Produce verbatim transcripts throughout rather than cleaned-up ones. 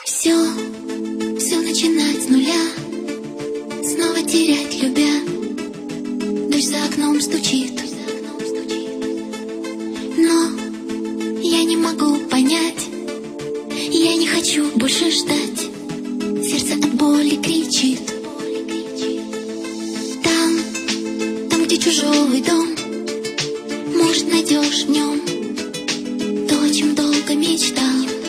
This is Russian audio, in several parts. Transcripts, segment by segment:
Все, все начинать с нуля, снова терять любя. Дождь за окном стучит, но я не могу понять, я не хочу больше ждать. Сердце от боли кричит. Там, там, где чужой дом, может, найдешь в нем то, о чем долго мечтал,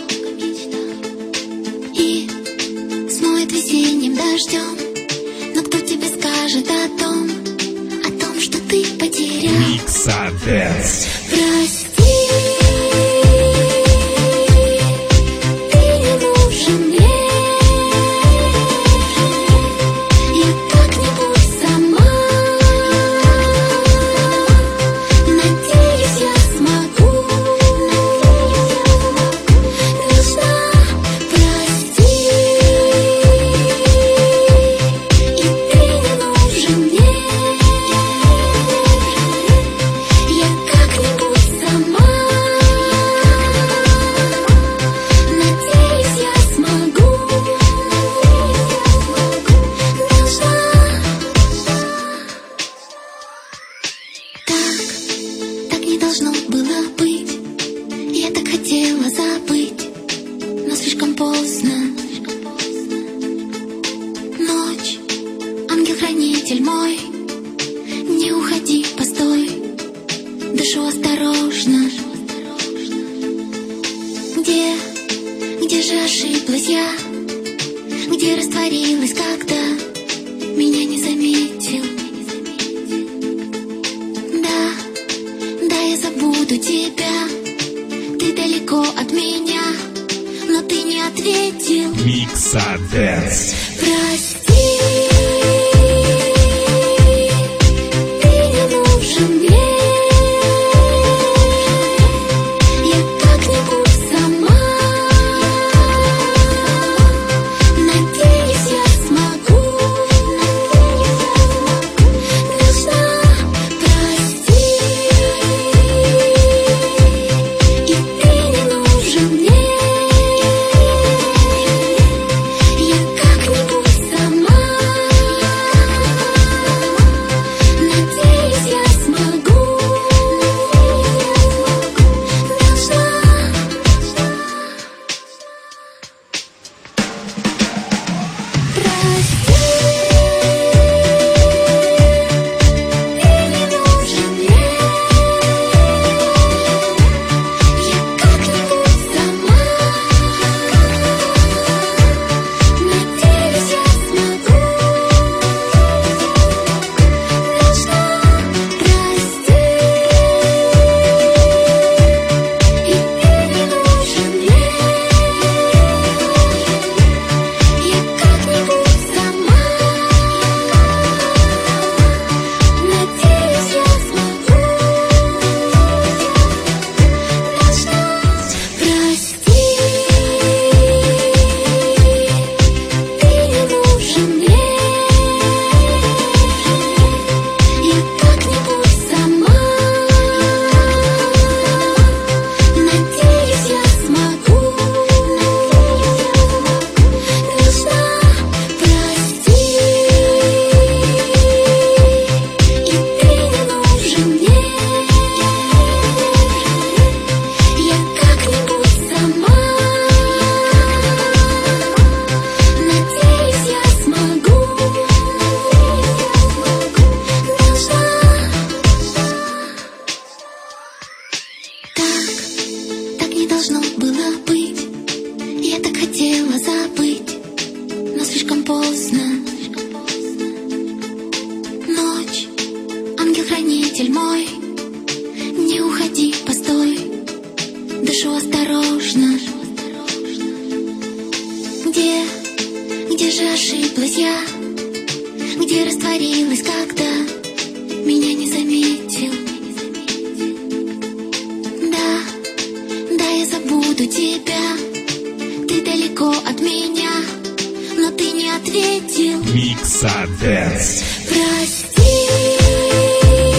и смоет весенним дождем. Но кто тебе скажет о том, о том, что ты потерял? Миксадэнс. Прости. Должно было быть, я так хотела забыть, но слишком поздно. Ночь, ангел-хранитель мой, не уходи, постой, дышу осторожно. Где, где же ошиблась я, где растворилась, когда меня не заметил? Я забуду тебя, ты далеко от меня, но ты не ответил. Миксадэнс. Прости. Должно было быть, я так хотела забыть, но слишком поздно. Ночь, ангел-хранитель мой, не уходи, постой, дышу осторожно. Где, где же ошиблась я, где растворилась, когда меня не заметил? Я забуду тебя, ты далеко от меня, но ты не ответил. Миксадэнс. Прости.